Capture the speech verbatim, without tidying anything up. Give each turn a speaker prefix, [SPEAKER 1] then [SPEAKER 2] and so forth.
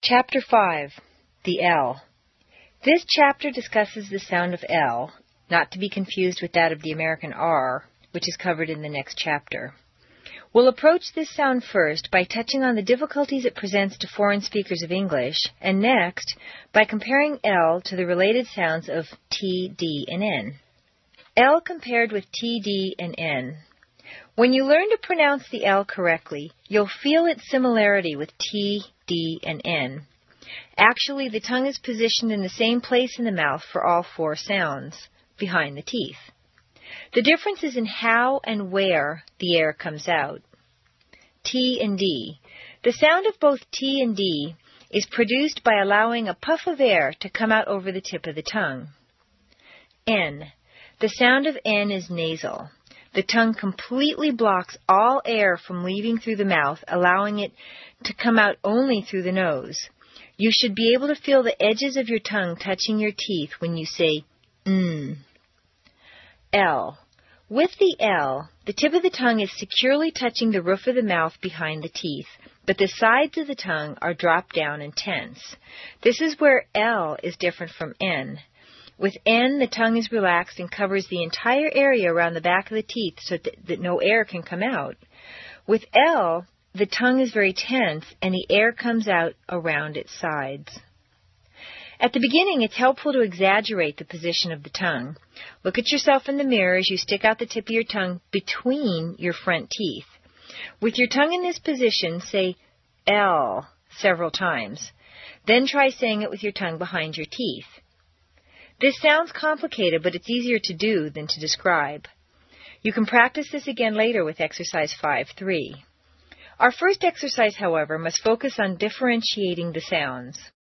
[SPEAKER 1] Chapter five. The L. This chapter discusses the sound of L, not to be confused with that of the American R, which is covered in the next chapter. We'll approach this sound first by touching on the difficulties it presents to foreign speakers of English, and next by comparing L to the related sounds of T, D, and N. L compared with T, D, and N. When you learn to pronounce the L correctly, you'll feel its similarity with T, D, and N. Actually, the tongue is positioned in the same place in the mouth for all four sounds, behind the teeth. The difference is in how and where the air comes out. T and D. The sound of both T and D is produced by allowing a puff of air to come out over the tip of the tongue. N. The sound of N is nasal. The tongue completely blocks all air from leaving through the mouth, allowing it to come out only through the nose. You should be able to feel the edges of your tongue touching your teeth when you say mm. L. With the L, the tip of the tongue is securely touching the roof of the mouth behind the teeth, but the sides of the tongue are dropped down and tense. This is where L is different from N. With N, the tongue is relaxed and covers the entire area around the back of the teeth so that, that no air can come out. With L, the tongue is very tense and the air comes out around its sides. At the beginning, it's helpful to exaggerate the position of the tongue. Look at yourself in the mirror as you stick out the tip of your tongue between your front teeth. With your tongue in this position, say L several times. Then try saying it with your tongue behind your teeth. This sounds complicated, but it's easier to do than to describe. You can practice this again later with exercise five three. Our first exercise, however, must focus on differentiating the sounds.